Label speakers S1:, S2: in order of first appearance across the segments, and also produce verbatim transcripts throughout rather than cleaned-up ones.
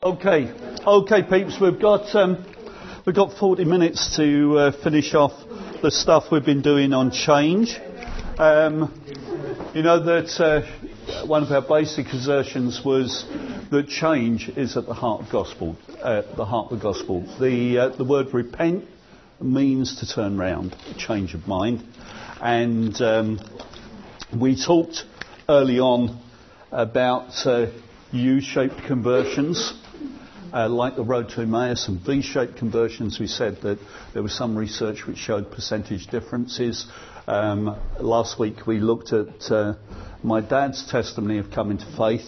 S1: Okay, okay, peeps. We've got um, we've got forty minutes to uh, finish off the stuff we've been doing on change. Um, you know that uh, one of our basic assertions was that change is at the heart of gospel. Uh, the heart of the gospel. The uh, the word repent means to turn round, a change of mind, and um, we talked early on about uh, U-shaped conversions. Uh, like the road to Emmaus, and V-shaped conversions. We said that there was some research which showed percentage differences. Um, last week we looked at uh, my dad's testimony of coming to faith,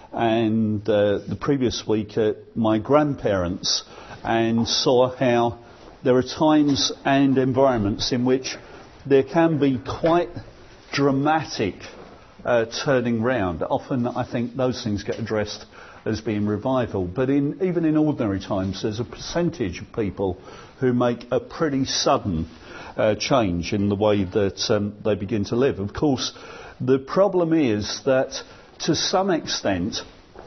S1: and uh, the previous week at my grandparents, and saw how there are times and environments in which there can be quite dramatic uh, turning round. Often I think those things get addressed as being revival, but in, even in ordinary times there's a percentage of people who make a pretty sudden uh, change in the way that um, they begin to live. Of course, the problem is that to some extent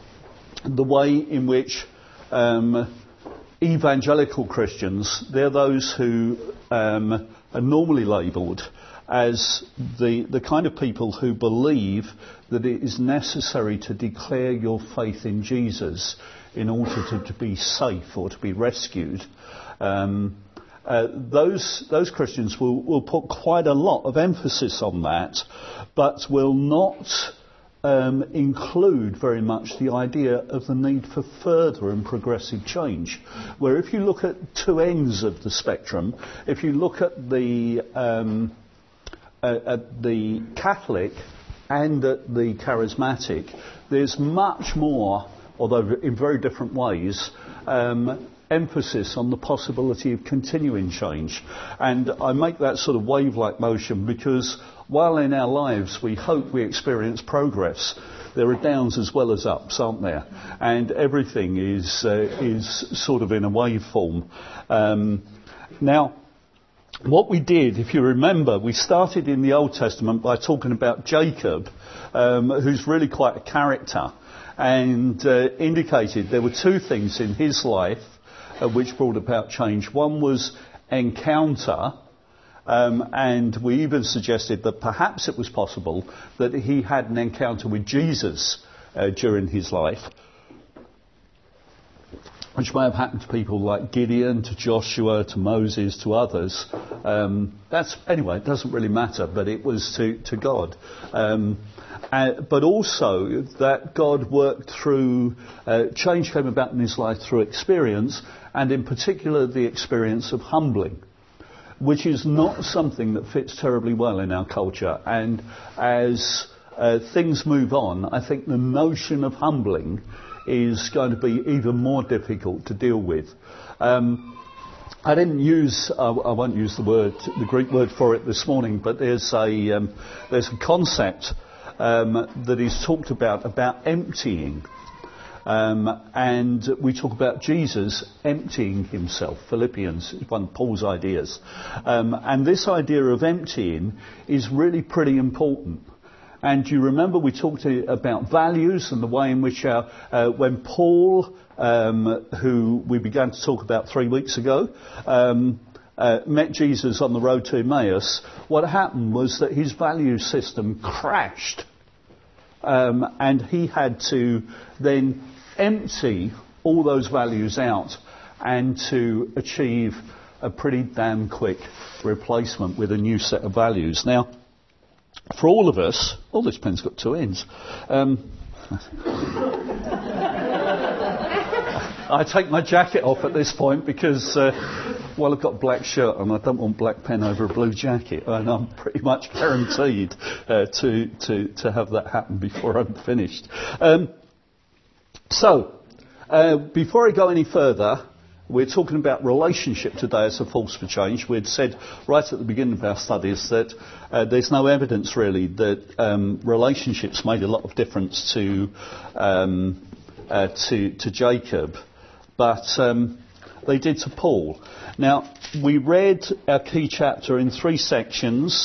S1: the way in which um, evangelical Christians, they're those who um, are normally labelled as the the kind of people who believe that it is necessary to declare your faith in Jesus in order to, to be safe or to be rescued. Um, uh, those those Christians will, will put quite a lot of emphasis on that, but will not um, include very much the idea of the need for further and progressive change. Where if you look at two ends of the spectrum, if you look at the um, Uh, at the Catholic and at the Charismatic, there's much more, although in very different ways, um, emphasis on the possibility of continuing change. And I make that sort of wave-like motion because while in our lives we hope we experience progress, there are downs as well as ups, aren't there? And everything is uh, is sort of in a waveform. Um, now, what we did, if you remember, we started in the Old Testament by talking about Jacob, um, who's really quite a character, and uh, indicated there were two things in his life uh, which brought about change. One was encounter, um, and we even suggested that perhaps it was possible that he had an encounter with Jesus uh, during his life, which may have happened to people like Gideon, to Joshua, to Moses, to others. Um, that's anyway, it doesn't really matter, but it was to, to God. Um, uh, but also that God worked through, uh, change came about in his life through experience, and in particular the experience of humbling, which is not something that fits terribly well in our culture. And as uh, things move on, I think the notion of humbling is going to be even more difficult to deal with. Um, I didn't use, uh, I won't use the word, the Greek word for it this morning, but there's a um, there's a concept um, that is talked about about emptying, um, and we talk about Jesus emptying himself. Philippians is one of Paul's ideas, um, and this idea of emptying is really pretty important. And you remember we talked about values and the way in which our, uh, when Paul, um, who we began to talk about three weeks ago, um, uh, met Jesus on the road to Emmaus, what happened was that his value system crashed. Um, and he had to then empty all those values out and to achieve a pretty damn quick replacement with a new set of values. Now, for all of us, oh, this pen's got two ends. Um, I take my jacket off at this point because, uh, well, I've got a black shirt and I don't want black pen over a blue jacket, and I'm pretty much guaranteed uh, to, to, to have that happen before I'm finished. Um, so, uh, before I go any further, we're talking about relationship today as a force for change. We'd said right at the beginning of our studies that uh, there's no evidence really that um, relationships made a lot of difference to um, uh, to, to Jacob, but um, they did to Paul. Now, we read our key chapter in three sections.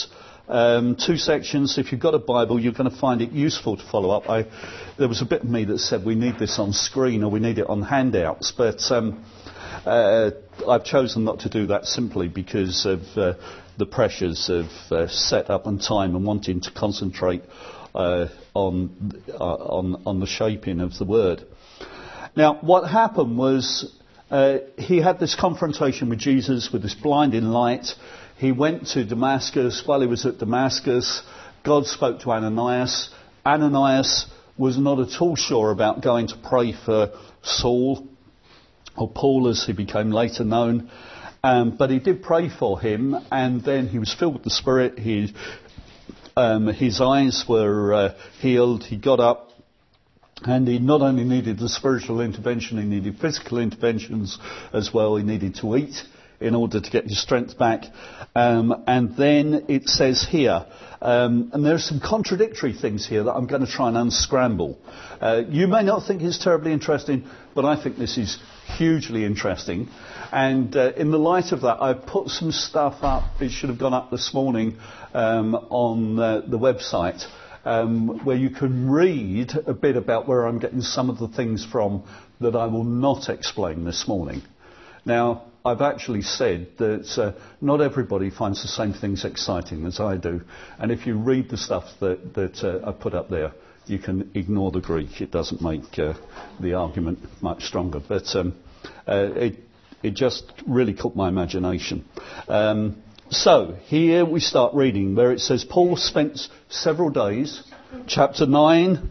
S1: Um, two sections. If you've got a Bible, you're going to find it useful to follow up. I, there was a bit of me that said we need this on screen or we need it on handouts, but um, uh, I've chosen not to do that simply because of uh, the pressures of uh, setup and time and wanting to concentrate uh, on, uh, on on the shaping of the word. Now, what happened was uh, he had this confrontation with Jesus with this blinding light. He went to Damascus. While he was at Damascus, God spoke to Ananias. Ananias was not at all sure about going to pray for Saul, or Paul as he became later known. Um, but he did pray for him, and then he was filled with the Spirit. He, um, his eyes were uh, healed. He got up, and he not only needed the spiritual intervention, he needed physical interventions as well. He needed to eat in order to get his strength back. Um, and then it says here, um, and there are some contradictory things here that I'm going to try and unscramble. Uh, you may not think it's terribly interesting, but I think this is hugely interesting. And uh, in the light of that, I've put some stuff up. It should have gone up this morning um, on uh, the website, um, where you can read a bit about where I'm getting some of the things from that I will not explain this morning. Now, I've actually said that uh, not everybody finds the same things exciting as I do. And if you read the stuff that, that uh, I put up there, you can ignore the Greek. It doesn't make uh, the argument much stronger. But um, uh, it, it just really caught my imagination. Um, so, here we start reading where it says, Paul spent several days, chapter nine,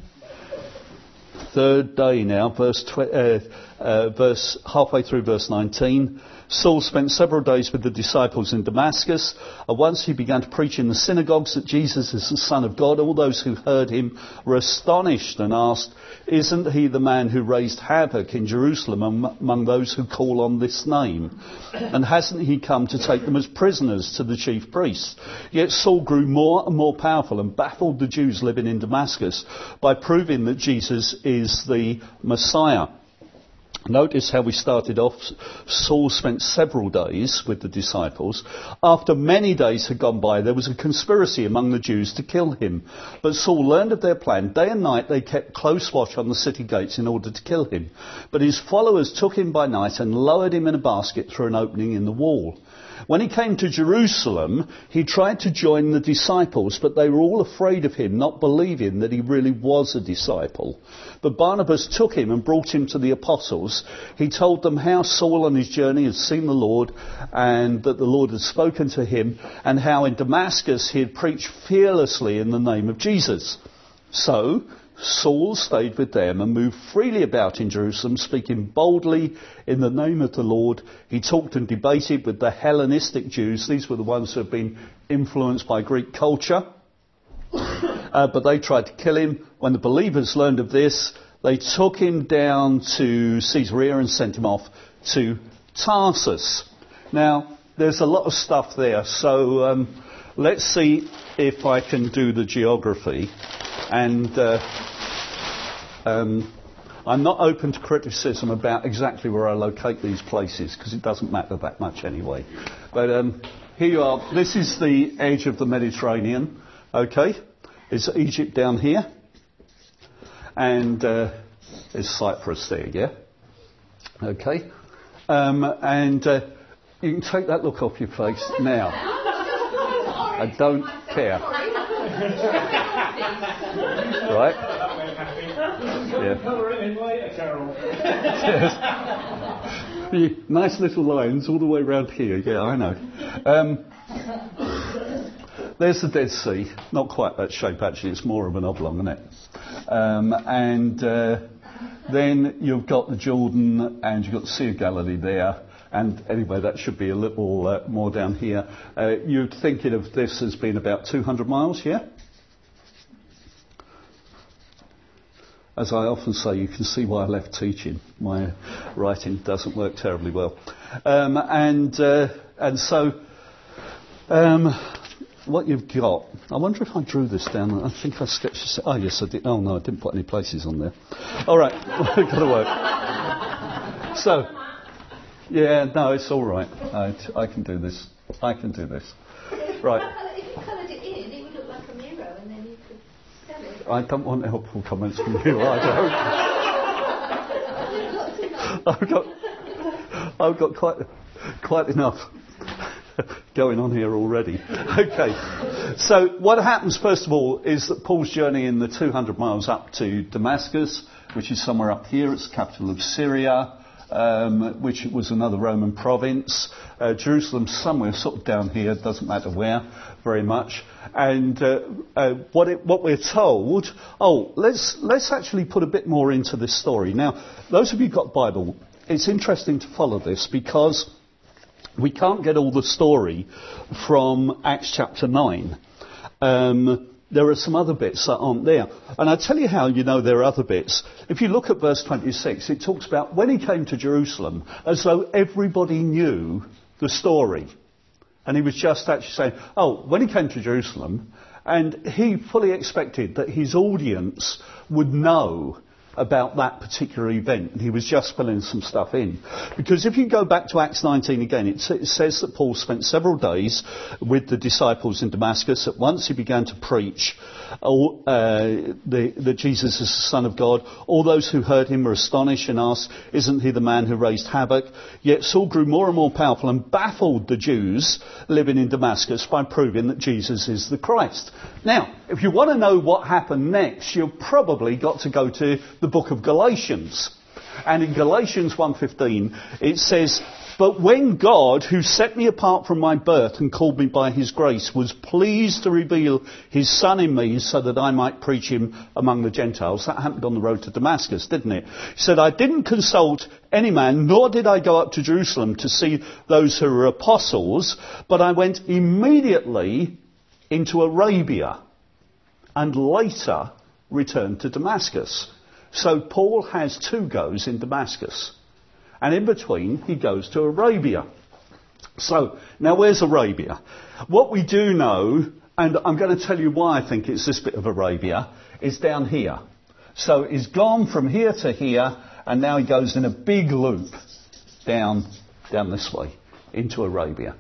S1: third day now, verse, tw- uh, uh, verse halfway through verse nineteen. Saul spent several days with the disciples in Damascus. At once he began to preach in the synagogues that Jesus is the Son of God. All those who heard him were astonished and asked, "Isn't he the man who raised havoc in Jerusalem among those who call on this name? And hasn't he come to take them as prisoners to the chief priests?" Yet Saul grew more and more powerful and baffled the Jews living in Damascus by proving that Jesus is the Messiah. Notice how we started off. Saul spent several days with the disciples. After many days had gone by, there was a conspiracy among the Jews to kill him. But Saul learned of their plan. Day and night they kept close watch on the city gates in order to kill him. But his followers took him by night and lowered him in a basket through an opening in the wall. When he came to Jerusalem, he tried to join the disciples, but they were all afraid of him, not believing that he really was a disciple. But Barnabas took him and brought him to the apostles. He told them how Saul on his journey had seen the Lord, and that the Lord had spoken to him, and how in Damascus he had preached fearlessly in the name of Jesus. So Saul stayed with them and moved freely about in Jerusalem, speaking boldly in the name of the Lord. He talked and debated with the Hellenistic Jews. These were the ones who had been influenced by Greek culture. Uh, but they tried to kill him. When the believers learned of this, they took him down to Caesarea and sent him off to Tarsus. Now, there's a lot of stuff there, so um, let's see if I can do the geography. And uh, um, I'm not open to criticism about exactly where I locate these places, because it doesn't matter that much anyway. But um, here you are. This is the edge of the Mediterranean. Okay, it's Egypt down here, and uh, there's Cyprus there. Yeah. Okay, um, and uh, you can take that look off your face now. I don't care. Right? Yeah. Yes. Nice little lines all the way around here. Yeah, I know. Um, there's the Dead Sea. Not quite that shape, actually. It's more of an oblong, isn't it? Um, and uh, then you've got the Jordan, and you've got the Sea of Galilee there. And anyway, that should be a little uh, more down here. Uh, you're thinking of this as being about two hundred miles, yeah? As I often say, you can see why I left teaching. My writing doesn't work terribly well. Um, and uh, and so, um, what you've got, I wonder if I drew this down. I think I sketched this. Oh, yes, I did. Oh, no, I didn't put any places on there. All right, got to work. So, yeah, no, it's all right. I, I can do this. I can do this. Right.
S2: If you coloured it in,
S1: I don't want helpful comments from you. I don't. I've got, I've got quite, quite enough going on here already. Okay. So what happens first of all is that Paul's journey in the two hundred miles up to Damascus, which is somewhere up here. It's the capital of Syria. Um, which was another Roman province. Uh, Jerusalem somewhere sort of down here, doesn't matter where very much. And uh, uh, what, it, what we're told, oh, let's let's actually put a bit more into this story. Now, those of you who've got Bible, it's interesting to follow this because we can't get all the story from Acts chapter nine. Um, There are some other bits that aren't there. And I'll tell you how you know there are other bits. If you look at verse twenty-six, it talks about when he came to Jerusalem, as though everybody knew the story. And he was just actually saying, oh, when he came to Jerusalem, and he fully expected that his audience would know about that particular event, and he was just filling some stuff in. Because if you go back to Acts nineteen again, it, it says that Paul spent several days with the disciples in Damascus. At once he began to preach uh, the, that Jesus is the Son of God. All those who heard him were astonished and asked, isn't he the man who raised havoc? Yet Saul grew more and more powerful and baffled the Jews living in Damascus by proving that Jesus is the Christ. Now, if you want to know what happened next, you've probably got to go to the book of Galatians. And in Galatians one fifteen, it says, but when God, who set me apart from my birth and called me by his grace, was pleased to reveal his Son in me so that I might preach him among the Gentiles. That happened on the road to Damascus, didn't it? He said, I didn't consult any man, nor did I go up to Jerusalem to see those who were apostles, but I went immediately into Arabia and later returned to Damascus. So Paul has two goes in Damascus. And in between, he goes to Arabia. So, now where's Arabia? What we do know, and I'm going to tell you why I think it's this bit of Arabia, is down here. So he's gone from here to here, and now he goes in a big loop down, down this way into Arabia.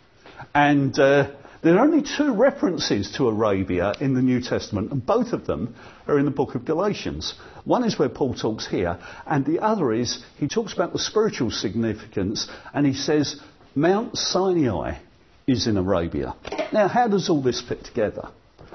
S1: And uh, there are only two references to Arabia in the New Testament, and both of them are in the book of Galatians. One is where Paul talks here, and the other is he talks about the spiritual significance, and he says Mount Sinai is in Arabia. Now, how does all this fit together?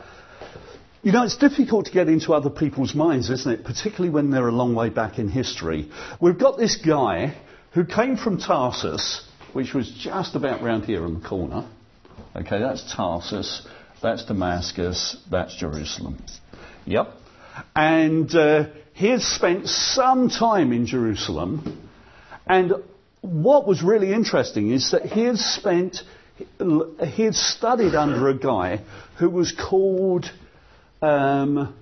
S1: You know, it's difficult to get into other people's minds, isn't it? Particularly when they're a long way back in history. We've got this guy who came from Tarsus, which was just about round here in the corner. Okay, that's Tarsus, that's Damascus, that's Jerusalem. Yep. And uh, he had spent some time in Jerusalem. And what was really interesting is that he had spent, he had studied under a guy who was called, um,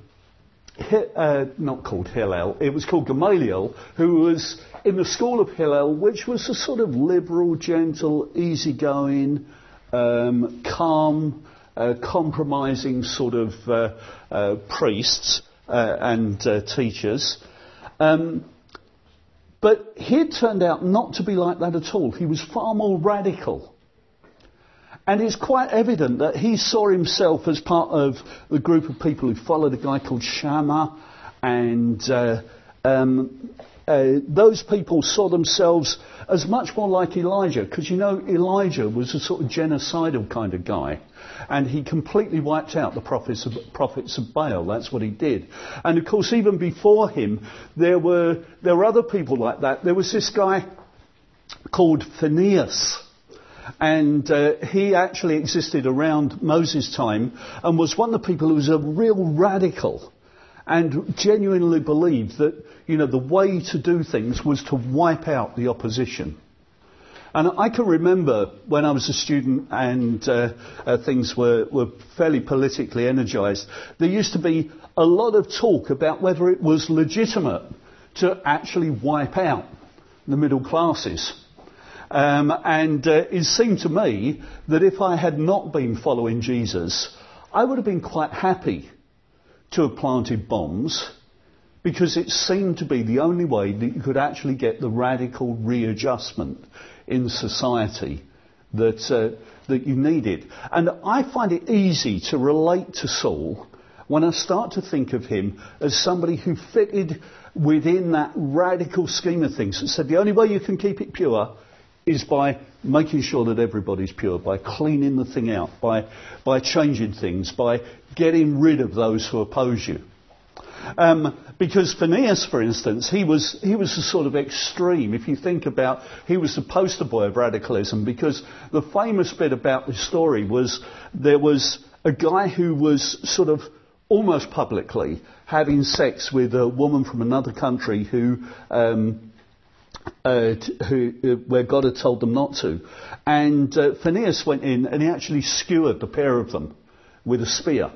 S1: uh, not called Hillel, it was called Gamaliel, who was in the school of Hillel, which was a sort of liberal, gentle, easygoing, um, calm, uh, compromising sort of uh, uh, priests uh, and uh, teachers. Um, but he had turned out not to be like that at all. He was far more radical. And it's quite evident that he saw himself as part of the group of people who followed a guy called Shammah, and uh, um, uh, those people saw themselves as much more like Elijah, because you know Elijah was a sort of genocidal kind of guy, and he completely wiped out the prophets of, prophets of Baal. That's what he did. And of course, even before him, there were there were other people like that. There was this guy called Phinehas. And uh, he actually existed around Moses' time and was one of the people who was a real radical and genuinely believed that, you know, the way to do things was to wipe out the opposition. And I can remember when I was a student and uh, uh, things were, were fairly politically energised, there used to be a lot of talk about whether it was legitimate to actually wipe out the middle classes. Um, and uh, it seemed to me that if I had not been following Jesus, I would have been quite happy to have planted bombs, because it seemed to be the only way that you could actually get the radical readjustment in society that uh, that you needed. And I find it easy to relate to Saul when I start to think of him as somebody who fitted within that radical scheme of things, that said the only way you can keep it pure is by making sure that everybody's pure, by cleaning the thing out, by by changing things, by getting rid of those who oppose you. Um, because Phineas, for instance, he was he was a sort of extreme. If you think about, he was the poster boy of radicalism, because the famous bit about the story was there was a guy who was sort of almost publicly having sex with a woman from another country who, um, uh, t- who uh, where God had told them not to. And uh, Phineas went in and he actually skewered the pair of them with a spear.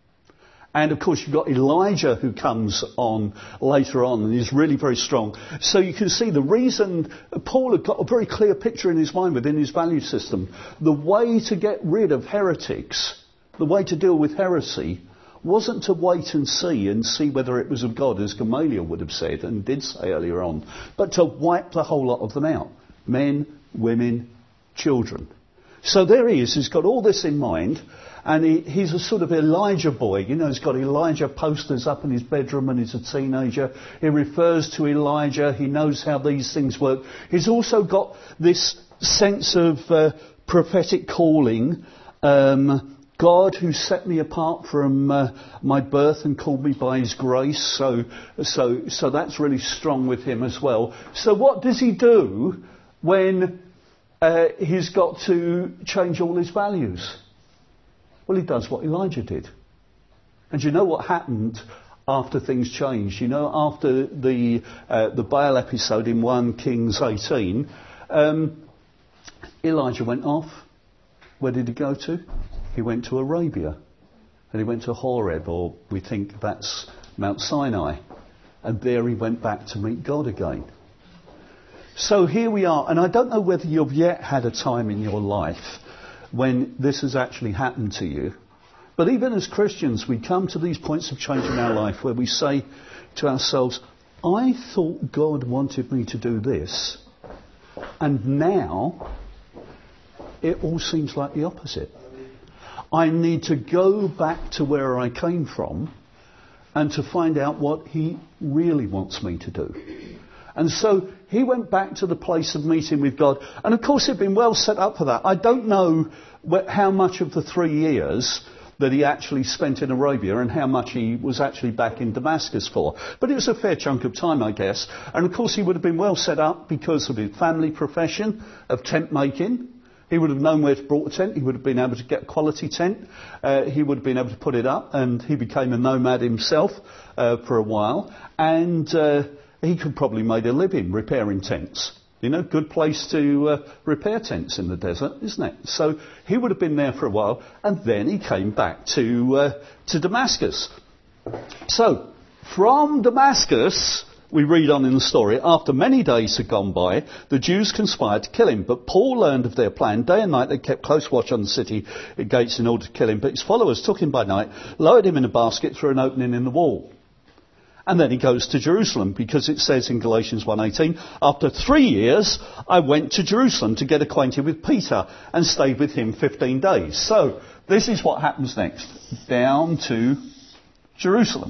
S1: And of course you've got Elijah who comes on later on and is really very strong. So you can see the reason Paul had got a very clear picture in his mind within his value system. The way to get rid of heretics, the way to deal with heresy, wasn't to wait and see and see whether it was of God, as Gamaliel would have said and did say earlier on, but to wipe the whole lot of them out. Men, women, children. So there he is, he's got all this in mind, and he, he's a sort of Elijah boy. You know, he's got Elijah posters up in his bedroom and he's a teenager. He refers to Elijah, he knows how these things work. He's also got this sense of uh, prophetic calling, um, God who set me apart from uh, my birth and called me by his grace. So, so, so that's really strong with him as well. So what does he do when uh, he's got to change all his values? Well, he does what Elijah did. And you know what happened after things changed? You know, after the uh, the Baal episode in First Kings eighteen, um, Elijah went off. Where did he go to? He went to Arabia. And he went to Horeb, or we think that's Mount Sinai. And there he went back to meet God again. So here we are. And I don't know whether you've yet had a time in your life when this has actually happened to you. But even as Christians, we come to these points of change in our life where we say to ourselves, I thought God wanted me to do this, and now it all seems like the opposite. I need to go back to where I came from and to find out what he really wants me to do. And so he went back to the place of meeting with God. And of course he'd been well set up for that. I don't know wh- how much of the three years that he actually spent in Arabia and how much he was actually back in Damascus for. But it was a fair chunk of time, I guess. And of course he would have been well set up because of his family profession of tent making. He would have known where to brought a tent. He would have been able to get a quality tent. Uh, he would have been able to put it up. And he became a nomad himself uh, for a while. And uh, he could probably made a living repairing tents. You know, good place to uh, repair tents in the desert, isn't it? So he would have been there for a while. And then he came back to uh, to Damascus. So from Damascus, we read on in the story, after many days had gone by, the Jews conspired to kill him. But Paul learned of their plan. Day and night they kept close watch on the city gates in order to kill him. But his followers took him by night, lowered him in a basket through an opening in the wall. And then he goes to Jerusalem, because it says in Galatians one eighteen, after three years I went to Jerusalem to get acquainted with Peter and stayed with him fifteen days. So this is what happens next. Down to Jerusalem.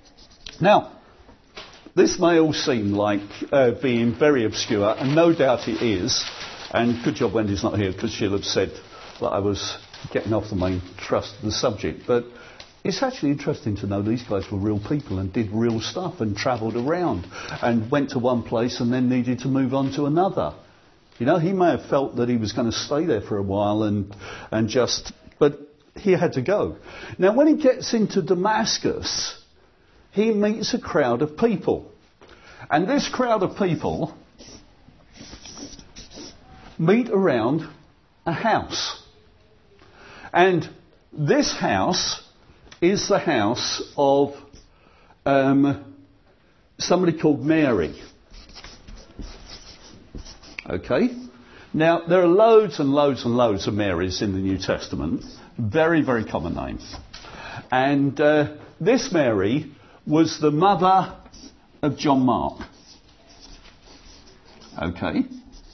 S1: Now, this may all seem like uh, being very obscure, and no doubt it is. And good job Wendy's not here, because she'll have said that I was getting off the main thrust of the subject. But it's actually interesting to know these guys were real people and did real stuff and travelled around and went to one place and then needed to move on to another. You know, he may have felt that he was going to stay there for a while and and just, but he had to go. Now, when he gets into Damascus, he meets a crowd of people. And this crowd of people meet around a house. And this house is the house of um, somebody called Mary. Okay? Now, there are loads and loads and loads of Marys in the New Testament. Very, very common names. And uh, this Mary was the mother of John Mark. Okay?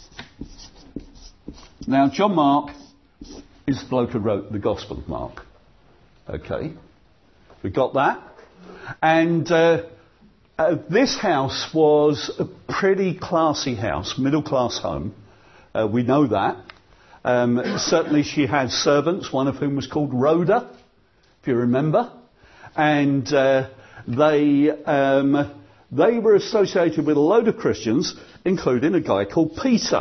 S1: Now, John Mark is the bloke who wrote the Gospel of Mark. Okay? We got that? And uh, uh, this house was a pretty classy house, middle class home. Uh, we know that. Um, certainly she had servants, one of whom was called Rhoda, if you remember. And uh, they um, they were associated with a load of Christians, including a guy called Peter.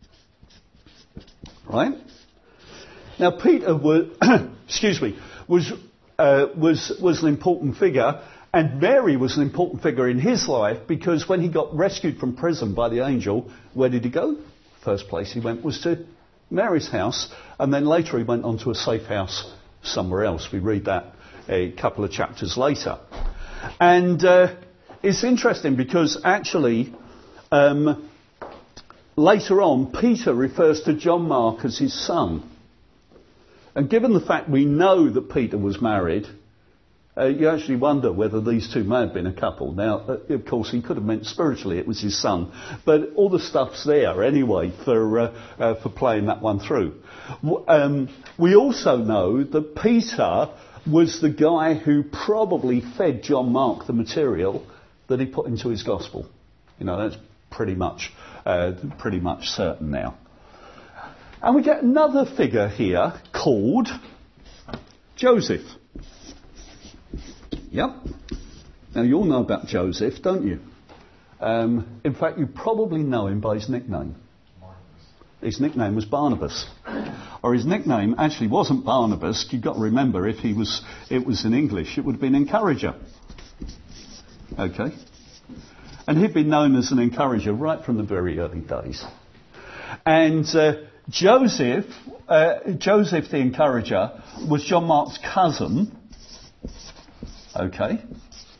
S1: Right? Now Peter was, excuse me, was uh, was was an important figure, and Mary was an important figure in his life, because when he got rescued from prison by the angel, where did he go? First place he went was to Mary's house, and then later he went on to a safe house somewhere else. We read that a couple of chapters later. And uh, it's interesting because actually um, later on Peter refers to John Mark as his son. And given the fact we know that Peter was married, uh, you actually wonder whether these two may have been a couple. Now, uh, of course, he could have meant spiritually it was his son, but all the stuff's there anyway for uh, uh, for playing that one through. Um, we also know that Peter was the guy who probably fed John Mark the material that he put into his gospel. You know, that's pretty much uh, pretty much certain now. And we get another figure here called Joseph. Yep. Now you all know about Joseph, don't you? Um, in fact, you probably know him by his nickname. His nickname was Barnabas. Or his nickname actually wasn't Barnabas. You've got to remember, if he was, it was in English, it would have been Encourager. Okay? And he'd been known as an encourager right from the very early days. And uh, Joseph, uh, Joseph the Encourager, was John Mark's cousin. Okay?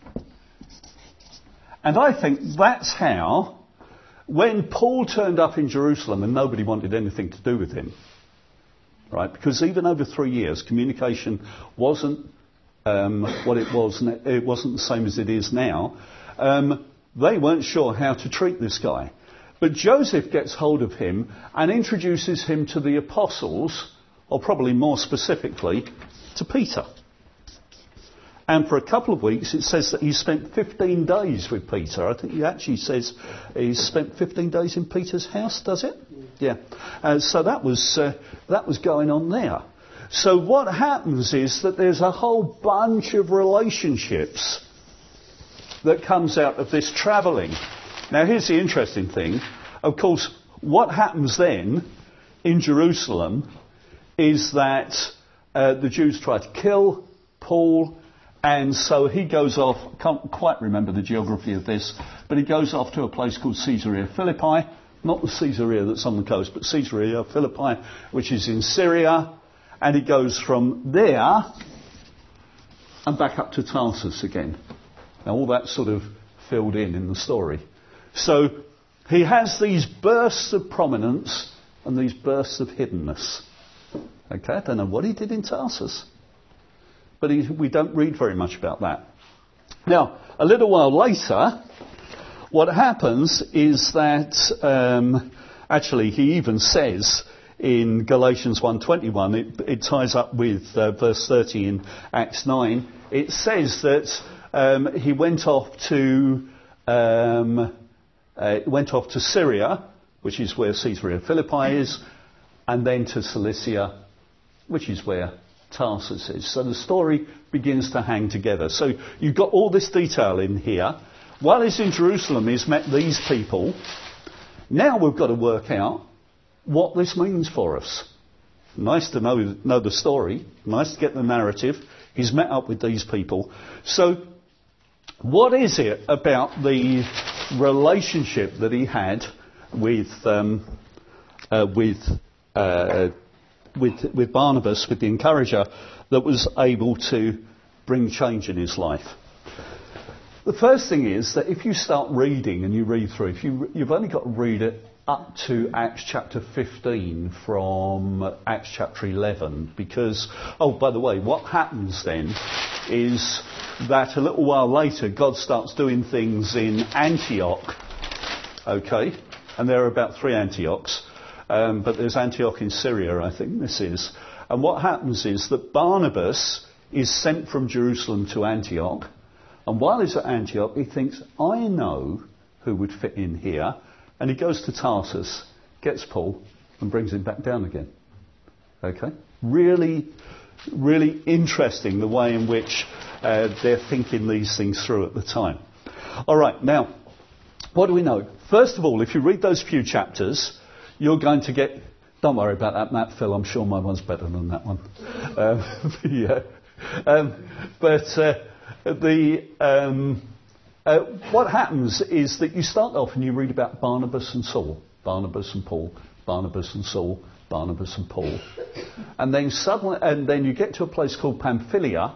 S1: And I think that's how, when Paul turned up in Jerusalem and nobody wanted anything to do with him, right? Because even over three years, communication wasn't um, what it was. It wasn't the same as it is now. Um, they weren't sure how to treat this guy. But Joseph gets hold of him and introduces him to the apostles, or probably more specifically, to Peter. And for a couple of weeks, it says that he spent fifteen days with Peter. I think he actually says he spent fifteen days in Peter's house, does it? Yeah. Uh, so that was uh, that was going on there. So what happens is that there's a whole bunch of relationships that comes out of this travelling. Now, here's the interesting thing. Of course, what happens then in Jerusalem is that uh, the Jews try to kill Paul. And so he goes off, can't quite remember the geography of this, but he goes off to a place called Caesarea Philippi, not the Caesarea that's on the coast, but Caesarea Philippi, which is in Syria, and he goes from there and back up to Tarsus again. Now all that's sort of filled in in the story. So he has these bursts of prominence and these bursts of hiddenness. Okay, I don't know what he did in Tarsus. But he, we don't read very much about that. Now, a little while later, what happens is that, um, actually, he even says in Galatians one twenty-one, it, it ties up with uh, verse thirty in Acts nine, it says that um, he went off to um, uh, went off to Syria, which is where Caesarea Philippi is, and then to Cilicia, which is where Tarsus is. So the story begins to hang together. So you've got all this detail in here. While he's in Jerusalem, he's met these people. Now we've got to work out what this means for us. Nice to know, know the story. Nice to get the narrative. He's met up with these people. So what is it about the relationship that he had with um, uh, with uh, With, with Barnabas, with the encourager, that was able to bring change in his life? The first thing is that if you start reading and you read through, if you, you've only got to read it up to Acts chapter fifteen from Acts chapter eleven, because, oh, by the way, what happens then is that a little while later God starts doing things in Antioch, okay, and there are about three Antiochs. Um, but there's Antioch in Syria, I think this is. And what happens is that Barnabas is sent from Jerusalem to Antioch. And while he's at Antioch, he thinks, I know who would fit in here. And he goes to Tarsus, gets Paul, and brings him back down again. Okay? Really, really interesting the way in which uh, they're thinking these things through at the time. All right, now, what do we know? First of all, if you read those few chapters, you're going to get... Don't worry about that map, Phil. I'm sure my one's better than that one. Um, yeah. Um, but uh, the um, uh, what happens is that you start off and you read about Barnabas and Saul, Barnabas and Paul, Barnabas and Saul, Barnabas and Paul, and then suddenly, and then you get to a place called Pamphylia,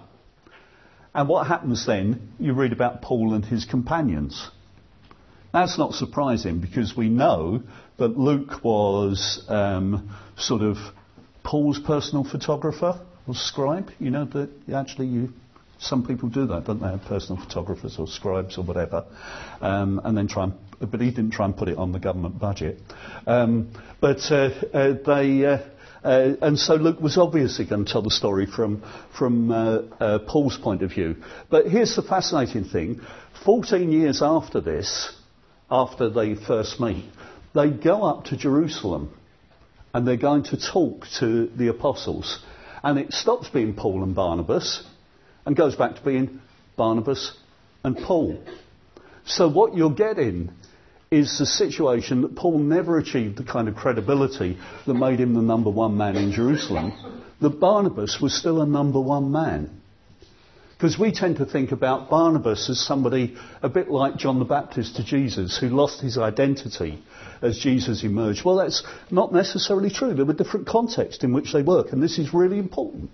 S1: and what happens then? You read about Paul and his companions. That's not surprising because we know that Luke was um, sort of Paul's personal photographer or scribe. You know that actually you, some people do that, don't they? Have personal photographers or scribes or whatever, um, and then try and. But he didn't try and put it on the government budget. Um, but uh, uh, they. Uh, Uh, and so Luke was obviously going to tell the story from from uh, uh, Paul's point of view. But here's the fascinating thing. fourteen years after this, after they first meet, they go up to Jerusalem and they're going to talk to the apostles. And it stops being Paul and Barnabas and goes back to being Barnabas and Paul. So what you're getting is the situation that Paul never achieved the kind of credibility that made him the number one man in Jerusalem, that Barnabas was still a number one man. Because we tend to think about Barnabas as somebody a bit like John the Baptist to Jesus, who lost his identity as Jesus emerged. Well, that's not necessarily true. There were different contexts in which they work, and this is really important.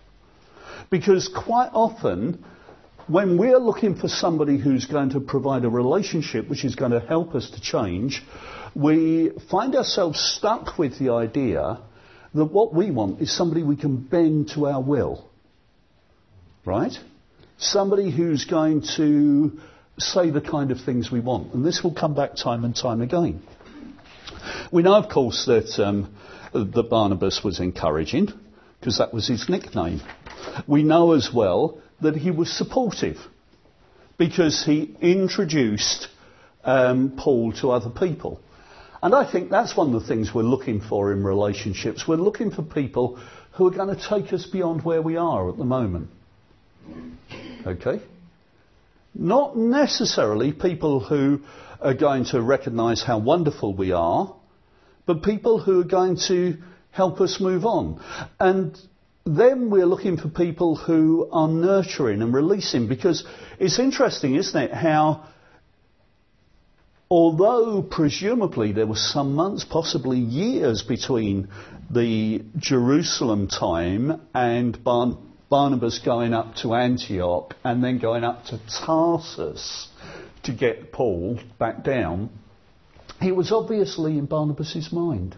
S1: Because quite often, when we're looking for somebody who's going to provide a relationship which is going to help us to change, we find ourselves stuck with the idea that what we want is somebody we can bend to our will. Right? Somebody who's going to say the kind of things we want. And this will come back time and time again. We know, of course, that, um, that Barnabas was encouraging, because that was his nickname. We know as well that he was supportive, because he introduced um, Paul to other people. And I think that's one of the things we're looking for in relationships. We're looking for people who are going to take us beyond where we are at the moment. Okay? Not necessarily people who are going to recognise how wonderful we are, but people who are going to help us move on. And then we're looking for people who are nurturing and releasing, because it's interesting, isn't it, how although presumably there were some months, possibly years, between the Jerusalem time and Bar- Barnabas going up to Antioch and then going up to Tarsus to get Paul back down, he was obviously in Barnabas' mind.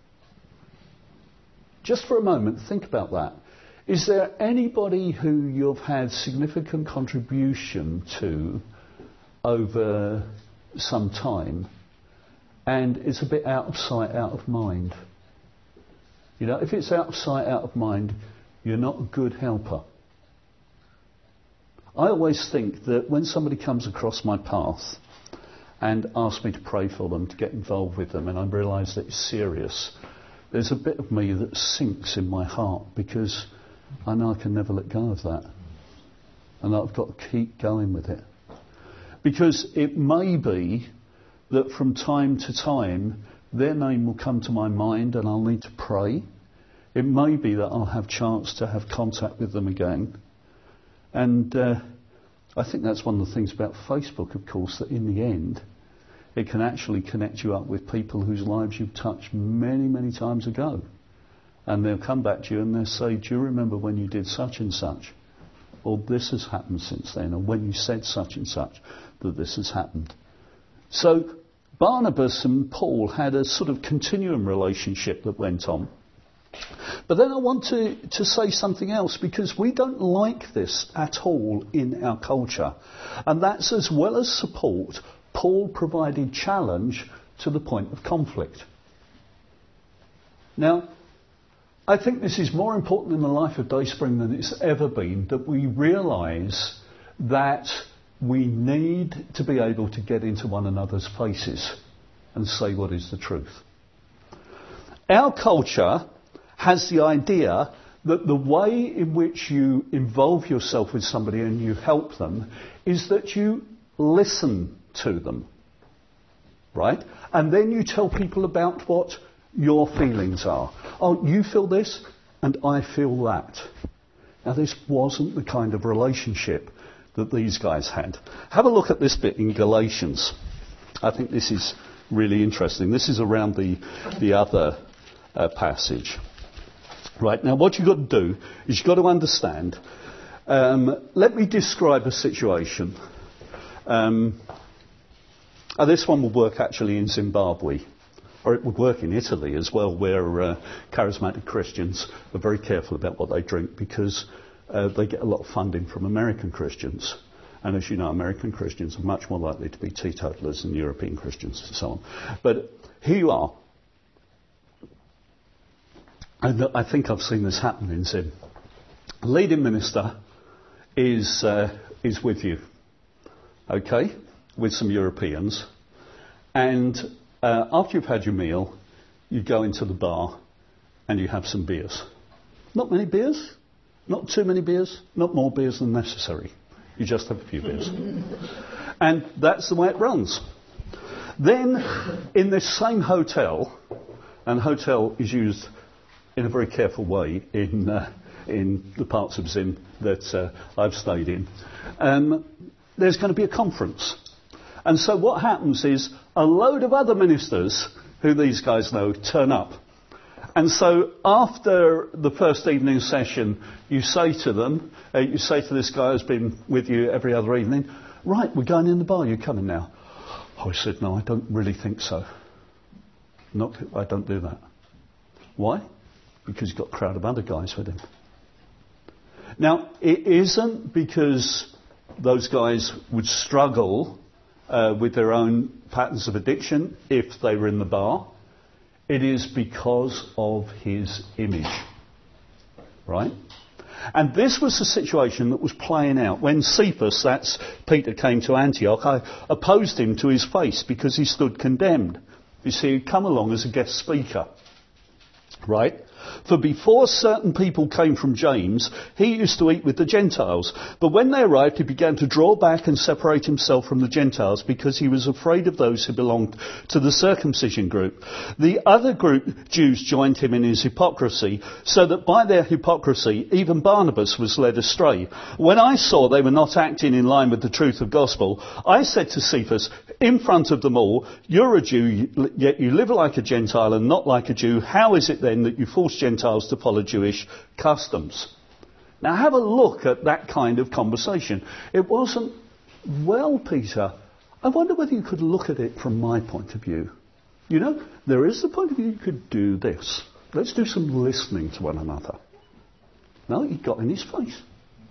S1: Just for a moment, think about that. Is there anybody who you've had significant contribution to over some time and it's a bit out of sight, out of mind? You know, if it's out of sight, out of mind, you're not a good helper. I always think that when somebody comes across my path and asks me to pray for them, to get involved with them, and I realise that it's serious, there's a bit of me that sinks in my heart, because I know I can never let go of that. And I've got to keep going with it. Because it may be that from time to time, their name will come to my mind and I'll need to pray. It may be that I'll have chance to have contact with them again. And uh, I think that's one of the things about Facebook, of course, that in the end, it can actually connect you up with people whose lives you've touched many, many times ago. And they'll come back to you and they'll say, do you remember when you did such and such? Or this has happened since then. Or when you said such and such, that this has happened. So Barnabas and Paul had a sort of continuum relationship that went on. But then I want to, to say something else, because we don't like this at all in our culture. And that's, as well as support, Paul provided challenge to the point of conflict. Now, I think this is more important in the life of Dayspring than it's ever been, that we realise that we need to be able to get into one another's faces and say what is the truth. Our culture has the idea that the way in which you involve yourself with somebody and you help them is that you listen to them, right? And then you tell people about what your feelings are. Oh, you feel this and I feel that. Now, this wasn't the kind of relationship that these guys had. Have a look at this bit in Galatians. I think this is really interesting. This is around the, the other uh, passage. Right, now what you've got to do is you've got to understand, um, let me describe a situation. Um, oh, this one will work actually in Zimbabwe, or it would work in Italy as well, where uh, charismatic Christians are very careful about what they drink because uh, they get a lot of funding from American Christians. And as you know, American Christians are much more likely to be teetotalers than European Christians and so on. But here you are. And I think I've seen this happen in Zim. The leading minister is uh, is with you, okay, with some Europeans. And uh, after you've had your meal, you go into the bar and you have some beers. Not many beers, not too many beers, not more beers than necessary. You just have a few beers. And that's the way it runs. Then, in this same hotel, and hotel is used in a very careful way in uh, in the parts of Zim that uh, I've stayed in, um, there's going to be a conference. And so what happens is a load of other ministers, who these guys know, turn up. And so after the first evening session, you say to them, uh, you say to this guy who's been with you every other evening, right, we're going in the bar, you coming now? Oh, I said, no, I don't really think so. Not, I don't do that. Why? Because he's got a crowd of other guys with him. Now, it isn't because those guys would struggle uh, with their own patterns of addiction if they were in the bar. It is because of his image. Right? And this was the situation that was playing out. When Cephas, that's Peter, came to Antioch, I opposed him to his face because he stood condemned. You see, he'd come along as a guest speaker. Right? For before certain people came from James, he used to eat with the Gentiles. But when they arrived, he began to draw back and separate himself from the Gentiles because he was afraid of those who belonged to the circumcision group. The other group, Jews, joined him in his hypocrisy, so that by their hypocrisy, even Barnabas was led astray. When I saw they were not acting in line with the truth of gospel, I said to Cephas, in front of them all, you're a Jew, yet you live like a Gentile and not like a Jew. How is it then that you force Gentiles to follow Jewish customs? Now have a look at that kind of conversation. It wasn't, well, Peter, I wonder whether you could look at it from my point of view. You know, there is the point of view you could do this. Let's do some listening to one another. No, he got in his face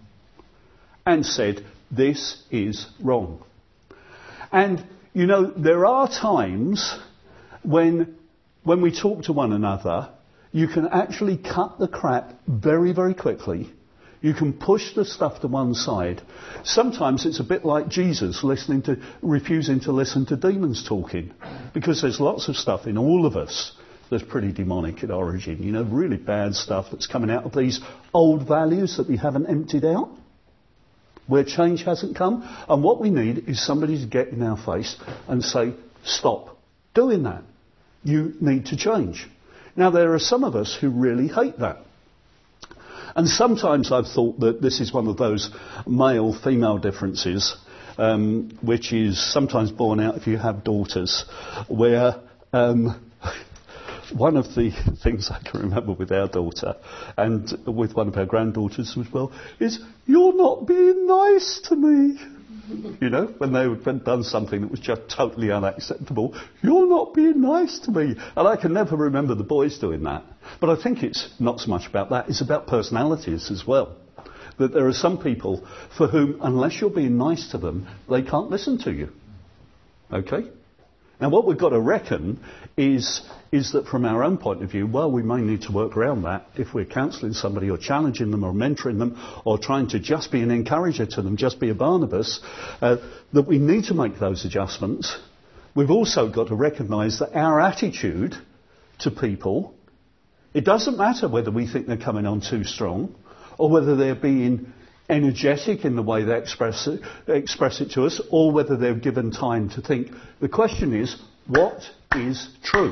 S1: and said, this is wrong. And, you know, there are times when, when we talk to one another, you can actually cut the crap very, very quickly. You can push the stuff to one side. Sometimes it's a bit like Jesus listening to, refusing to listen to demons talking. Because there's lots of stuff in all of us that's pretty demonic in origin. You know, really bad stuff that's coming out of these old values that we haven't emptied out, where change hasn't come. And what we need is somebody to get in our face and say, stop doing that. You need to change. Now, there are some of us who really hate that. And sometimes I've thought that this is one of those male-female differences, um, which is sometimes borne out if you have daughters, where um, one of the things I can remember with our daughter, and with one of our granddaughters as well, is, you're not being nice to me. You know, when they had done something that was just totally unacceptable, you're not being nice to me. And I can never remember the boys doing that. But I think it's not so much about that, it's about personalities as well. That there are some people for whom, unless you're being nice to them, they can't listen to you. Okay? Now, what we've got to reckon is, is that from our own point of view, well, we may need to work around that if we're counselling somebody or challenging them or mentoring them or trying to just be an encourager to them, just be a Barnabas, uh, that we need to make those adjustments. We've also got to recognise that our attitude to people, it doesn't matter whether we think they're coming on too strong or whether they're being energetic in the way they express it, express it to us, or whether they're given time to think. The question is, what is true?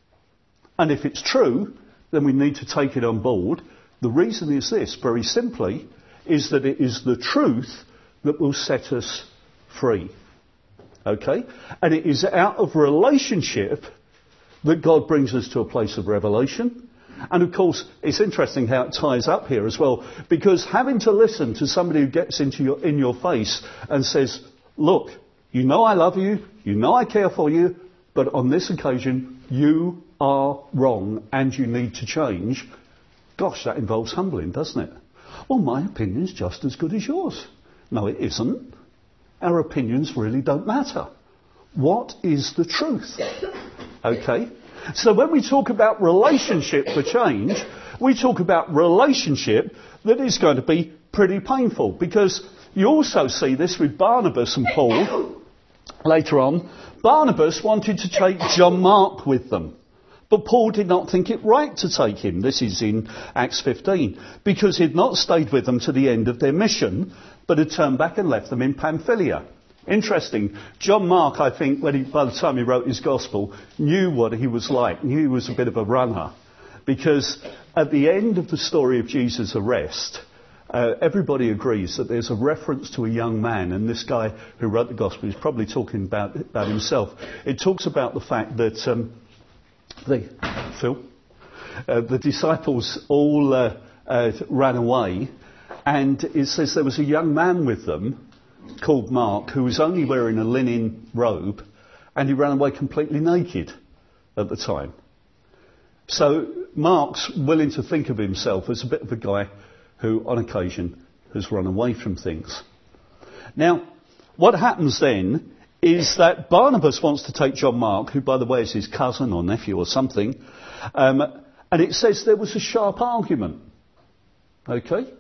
S1: And if it's true, then we need to take it on board. The reason is this, very simply, is that it is the truth that will set us free. Okay? And it is out of relationship that God brings us to a place of revelation. And of course, it's interesting how it ties up here as well, because having to listen to somebody who gets into your, in your face and says, look, you know I love you, you know I care for you, but on this occasion, you are wrong and you need to change. Gosh, that involves humbling, doesn't it? Well, my opinion's just as good as yours. No, it isn't. Our opinions really don't matter. What is the truth? Okay? So when we talk about relationship for change, we talk about relationship that is going to be pretty painful, because you also see this with Barnabas and Paul later on. Barnabas wanted to take John Mark with them, but Paul did not think it right to take him. This is in Acts fifteen, because he'd not stayed with them to the end of their mission, but had turned back and left them in Pamphylia. Interesting. John Mark, I think, when he, by the time he wrote his gospel, knew what he was like, knew he was a bit of a runner. Because at the end of the story of Jesus' arrest, uh, everybody agrees that there's a reference to a young man, and this guy who wrote the gospel is probably talking about, about himself. It talks about the fact that um, the, Phil, uh, the disciples all uh, uh, ran away, and it says there was a young man with them called Mark, who was only wearing a linen robe, and he ran away completely naked at the time. So Mark's willing to think of himself as a bit of a guy who on occasion has run away from things. Now, what happens then is that Barnabas wants to take John Mark, who by the way is his cousin or nephew or something, um, and it says there was a sharp argument. Okay?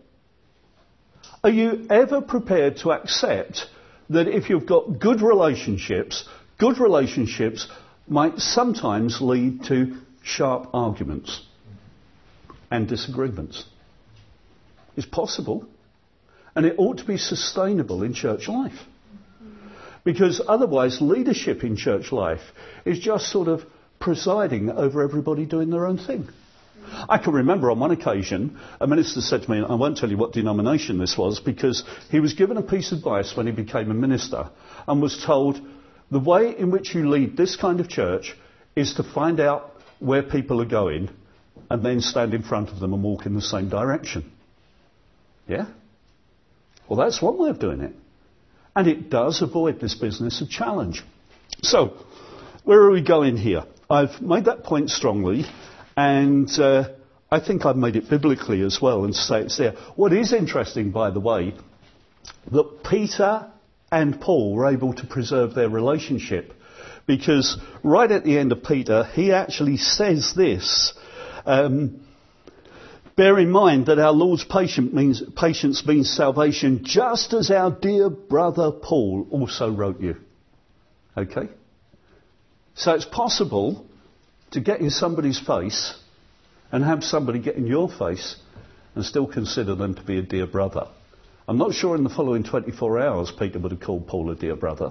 S1: Are you ever prepared to accept that if you've got good relationships, good relationships might sometimes lead to sharp arguments and disagreements? It's possible. And it ought to be sustainable in church life. Because otherwise leadership in church life is just sort of presiding over everybody doing their own thing. I can remember on one occasion, a minister said to me, and I won't tell you what denomination this was, because he was given a piece of advice when he became a minister and was told, the way in which you lead this kind of church is to find out where people are going and then stand in front of them and walk in the same direction. Yeah? Well, that's one way of doing it. And it does avoid this business of challenge. So, where are we going here? I've made that point strongly. And uh, I think I've made it biblically as well and say it's there. What is interesting, by the way, that Peter and Paul were able to preserve their relationship, because right at the end of Peter, he actually says this, um, bear in mind that our Lord's patient means, patience means salvation, just as our dear brother Paul also wrote you. Okay? So it's possible to get in somebody's face and have somebody get in your face and still consider them to be a dear brother. I'm not sure in the following twenty-four hours Peter would have called Paul a dear brother.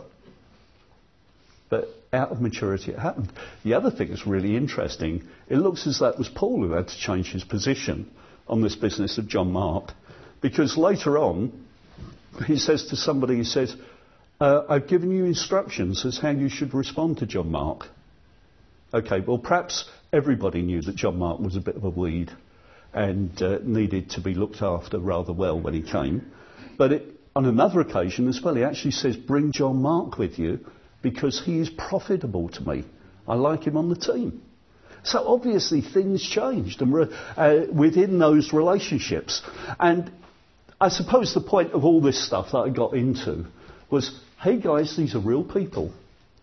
S1: But out of maturity it happened. The other thing that's really interesting, it looks as though it was Paul who had to change his position on this business of John Mark. Because later on, he says to somebody, he says, uh, I've given you instructions as how you should respond to John Mark. Okay, well, perhaps everybody knew that John Mark was a bit of a weed and uh, needed to be looked after rather well when he came. But it, on another occasion as well, he actually says, bring John Mark with you because he is profitable to me. I like him on the team. So obviously things changed and re- uh, within those relationships. And I suppose the point of all this stuff that I got into was, hey guys, these are real people.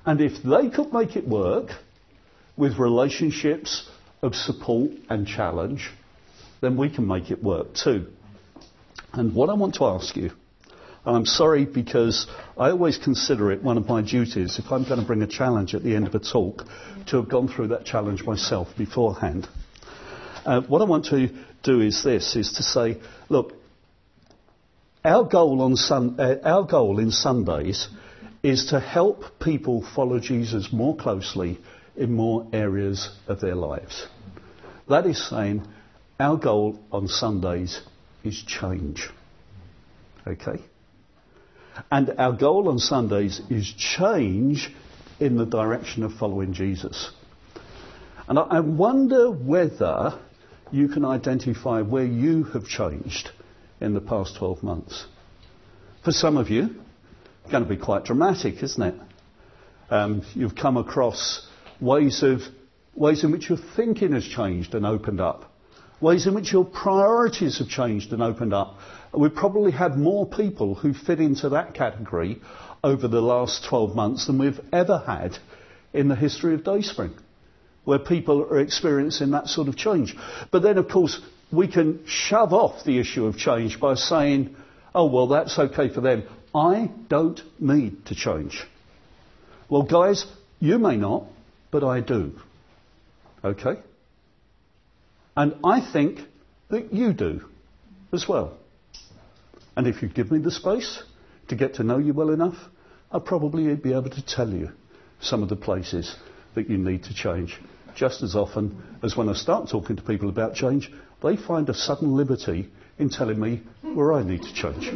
S1: And if they could make it work with relationships of support and challenge, then we can make it work too. And what I want to ask you, and I'm sorry because I always consider it one of my duties, if I'm going to bring a challenge at the end of a talk, to have gone through that challenge myself beforehand. Uh, what I want to do is this, is to say, look, our goal on sun, uh, our goal in Sundays is to help people follow Jesus more closely in more areas of their lives. That is saying, our goal on Sundays is change. Okay? And our goal on Sundays is change in the direction of following Jesus. And I, I wonder whether you can identify where you have changed in the past twelve months. For some of you, it's going to be quite dramatic, isn't it? Um, you've come across ways of ways in which your thinking has changed and opened up. Ways in which your priorities have changed and opened up. We've probably had more people who fit into that category over the last twelve months than we've ever had in the history of Dayspring, where people are experiencing that sort of change. But then, of course, we can shove off the issue of change by saying, oh, well, that's okay for them. I don't need to change. Well, guys, you may not, but I do. Okay? And I think that you do as well. And if you give me the space to get to know you well enough, I'll probably be able to tell you some of the places that you need to change. Just as often as when I start talking to people about change, they find a sudden liberty in telling me where I need to change.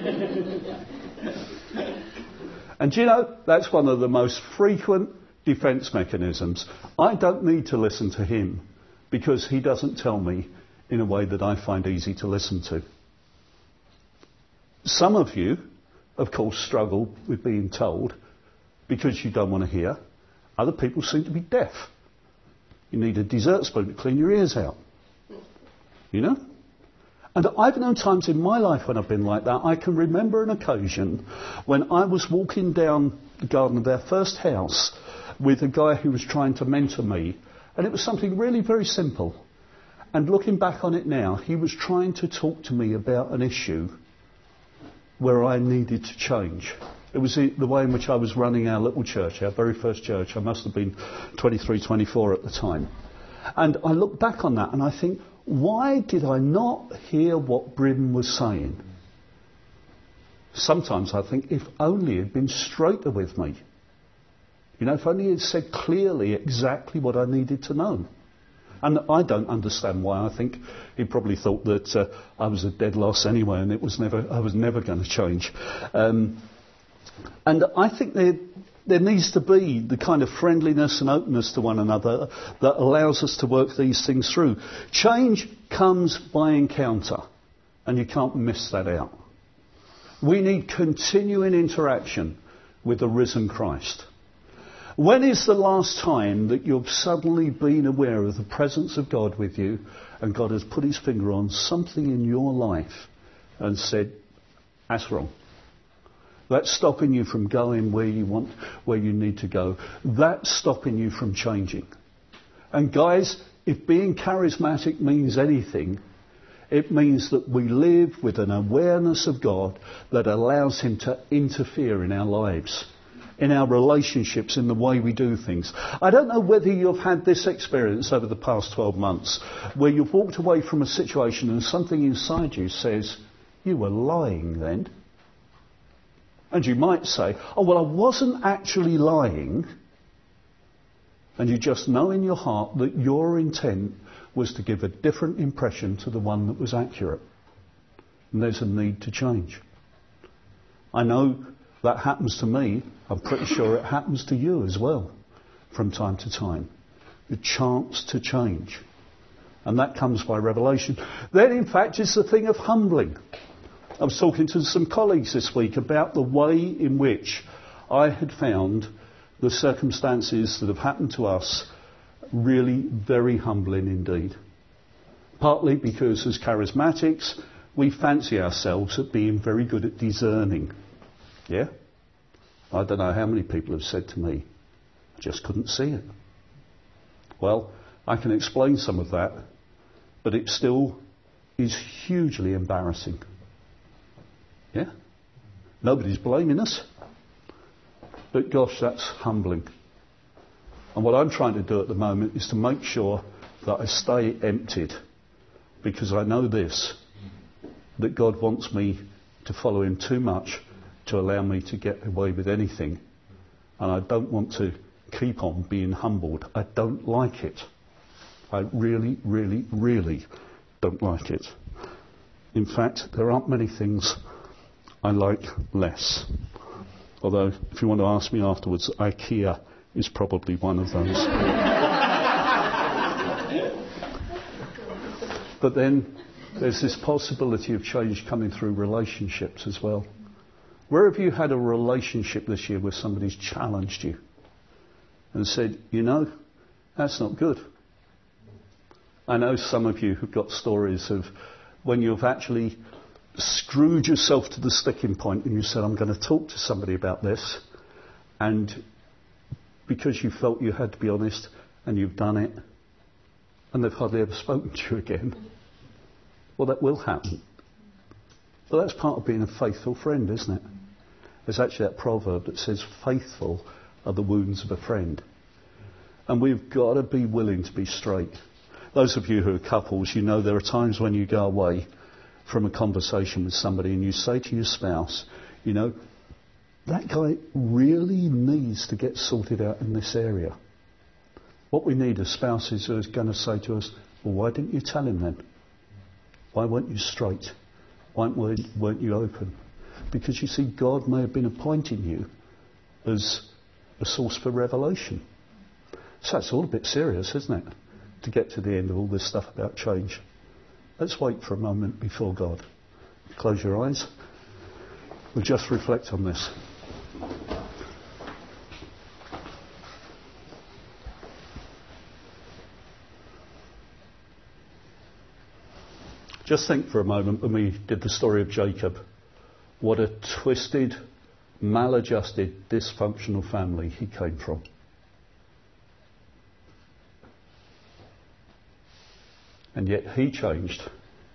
S1: And you know, that's one of the most frequent defence mechanisms. I don't need to listen to him because he doesn't tell me in a way that I find easy to listen to. Some of you, of course, struggle with being told because you don't want to hear. Other people seem to be deaf. You need a dessert spoon to clean your ears out. You know? And I've known times in my life when I've been like that. I can remember an occasion when I was walking down the garden of our first house with a guy who was trying to mentor me. And it was something really very simple. And looking back on it now, he was trying to talk to me about an issue where I needed to change. It was the way in which I was running our little church, our very first church. I must have been twenty-three, twenty-four at the time. And I look back on that and I think, why did I not hear what Brim was saying? Sometimes I think, if only he'd been straighter with me. You know, if only he'd said clearly exactly what I needed to know. And I don't understand why. I think he probably thought that uh, I was a dead loss anyway, and it was never, I was never going to change. Um, and I think there, there needs to be the kind of friendliness and openness to one another that allows us to work these things through. Change comes by encounter, and you can't miss that out. We need continuing interaction with the risen Christ. When is the last time that you've suddenly been aware of the presence of God with you and God has put his finger on something in your life and said, that's wrong. That's stopping you from going where you want, where you need to go. That's stopping you from changing. And guys, if being charismatic means anything, it means that we live with an awareness of God that allows him to interfere in our lives, in our relationships, in the way we do things. I don't know whether you've had this experience over the past twelve months where you've walked away from a situation and something inside you says, you were lying then. And you might say, oh, well, I wasn't actually lying. And you just know in your heart that your intent was to give a different impression to the one that was accurate. And there's a need to change. I know that happens to me. I'm pretty sure it happens to you as well from time to time. The chance to change. And that comes by revelation. Then, in fact, it's the thing of humbling. I was talking to some colleagues this week about the way in which I had found the circumstances that have happened to us really very humbling indeed. Partly because as charismatics, we fancy ourselves at being very good at discerning. Yeah? I don't know how many people have said to me, just couldn't see it. Well, I can explain some of that, but it still is hugely embarrassing. Yeah? Nobody's blaming us. But gosh, that's humbling. And what I'm trying to do at the moment is to make sure that I stay emptied, because I know this, that God wants me to follow him too much to allow me to get away with anything. And I don't want to keep on being humbled. I don't like it. I really, really, really don't like it. In fact, there aren't many things I like less. Although, if you want to ask me afterwards, IKEA is probably one of those. But then there's this possibility of change coming through relationships as well. Where have you had a relationship this year where somebody's challenged you and said, you know, that's not good? I know some of you have got stories of when you've actually screwed yourself to the sticking point and you said, I'm going to talk to somebody about this, and because you felt you had to be honest and you've done it and they've hardly ever spoken to you again. Well, that will happen. Well, that's part of being a faithful friend, isn't it? There's actually that proverb that says faithful are the wounds of a friend. And we've got to be willing to be straight. Those of you who are couples, you know there are times when you go away from a conversation with somebody and you say to your spouse, you know, that guy really needs to get sorted out in this area. What we need as spouses is going to say to us, well, why didn't you tell him then? Why weren't you straight? Why weren't you open? Because you see, God may have been appointing you as a source for revelation. So it's all a bit serious, isn't it? To get to the end of all this stuff about change. Let's wait for a moment before God. Close your eyes. We'll just reflect on this. Just think for a moment when we did the story of Jacob, what a twisted, maladjusted, dysfunctional family he came from. And yet he changed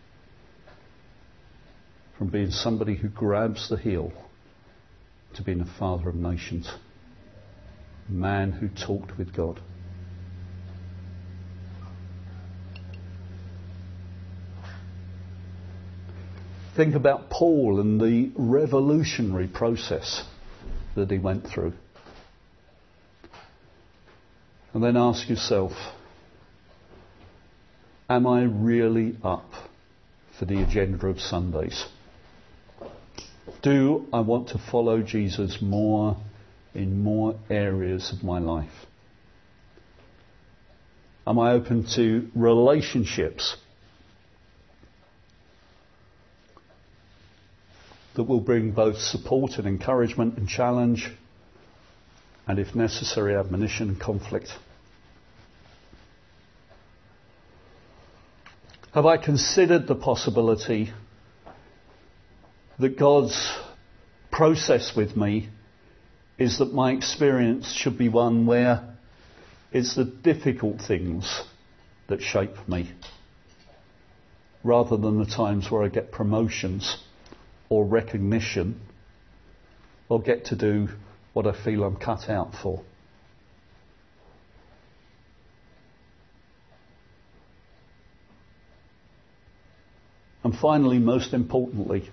S1: from being somebody who grabs the heel to being a father of nations, a man who talked with God. Think about Paul and the revolutionary process that he went through. And then ask yourself, am I really up for the agenda of Sundays? Do I want to follow Jesus more in more areas of my life? Am I open to relationships that will bring both support and encouragement and challenge, and if necessary, admonition and conflict? Have I considered the possibility that God's process with me is that my experience should be one where it's the difficult things that shape me, rather than the times where I get promotions or recognition or get to do what I feel I'm cut out for? And finally, most importantly,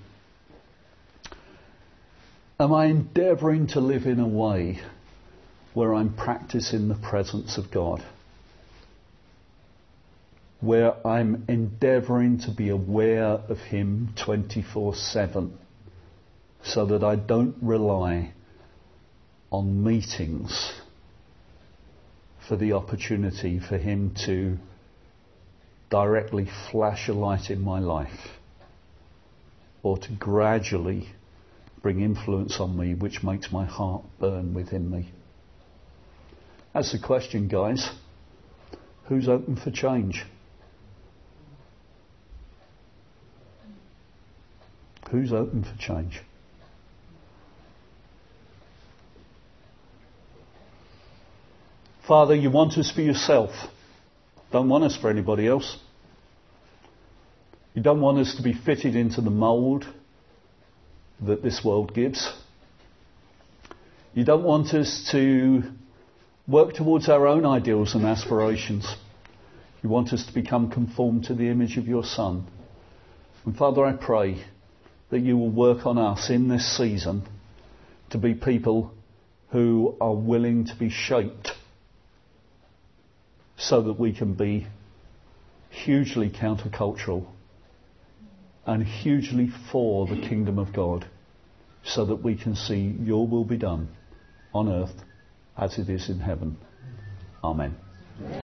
S1: am I endeavouring to live in a way where I'm practicing the presence of God? Where I'm endeavouring to be aware of Him twenty-four seven, so that I don't rely on meetings for the opportunity for Him to directly flash a light in my life, or to gradually bring influence on me which makes my heart burn within me. That's the question, guys. Who's open for change? Who's open for change? Father, you want us for yourself. Don't want us for anybody else. You don't want us to be fitted into the mould that this world gives. You don't want us to work towards our own ideals and aspirations. You want us to become conformed to the image of your Son. And Father, I pray that you will work on us in this season to be people who are willing to be shaped so that we can be hugely countercultural and hugely for the kingdom of God, so that we can see your will be done on earth as it is in heaven. Amen.